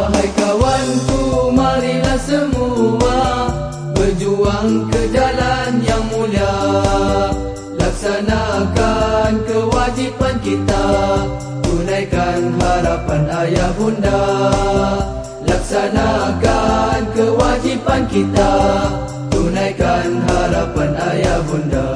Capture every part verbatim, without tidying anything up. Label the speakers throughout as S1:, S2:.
S1: Wahai kawanku, marilah semua berjuang ke jalan yang mulia. Laksanakan kewajipan kita, tunaikan harapan ayah bunda. Laksanakan kewajipan kita, tunaikan harapan ayah bunda.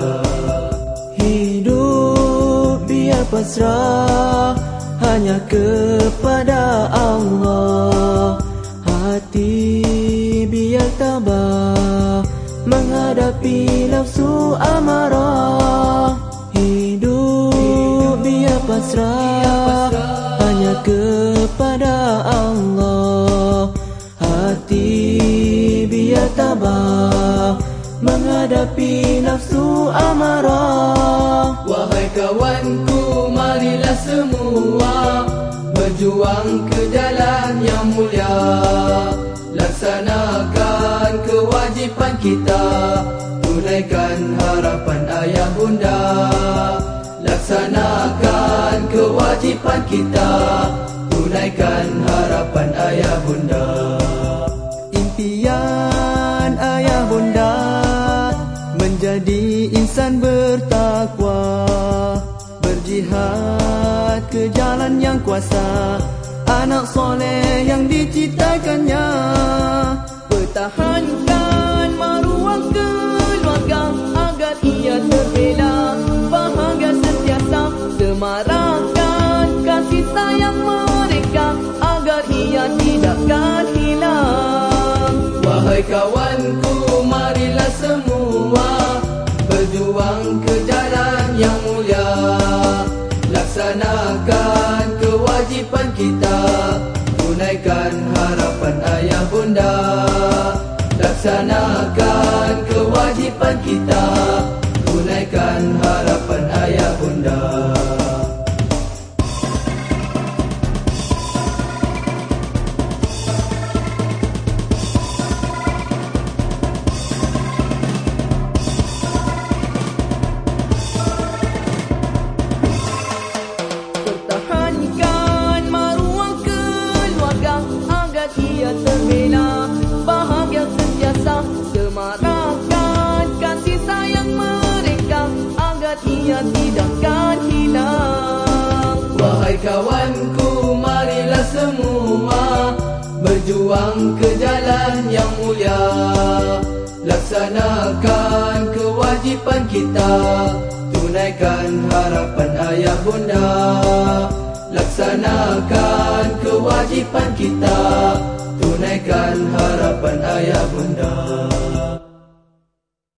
S2: Hidup biar pasrah hanya kepada Allah. Hati biar tabah menghadapi nafsu amarah. Hidup biar pasrah hanya kepada Allah. Hati biar tabah menghadapi nafsu amarah.
S1: Wahai kawanku, marilah semua berjuang ke jalan yang mulia. Laksanakan kewajipan kita, tunaikan harapan ayah bunda. Laksanakan kewajipan kita, tunaikan harapan ayah bunda.
S2: Impian ayah bunda menjadi insan bertakwa, berjihad ke jalan yang kuasa, anak soleh yang diciptakannya. Pertahankan maruah keluarga agar ia terbela, bahagia sentiasa. Semarakkan kasih sayang mereka agar ia tidakkan hilang.
S1: Wahai kawanku, marilah semua berjuang ke jalan yang mulia. Laksanakan kewajipan kita, tunaikan harapan ayah bunda. Laksanakan kewajipan kita, tunaikan harapan ayah bunda.
S2: Pertahankan maruah keluarga agar ia terbela, bahagia sentiasa. Semarakkan kasih sayang mereka agar ia tidakkan hilang.
S1: Wahai kawanku, marilah semua berjuang ke jalan yang mulia. Laksanakan kewajipan kita, tunaikan harapan ayah bunda. Laksanakan kewajipan kita, tunaikan harapan ayah bunda.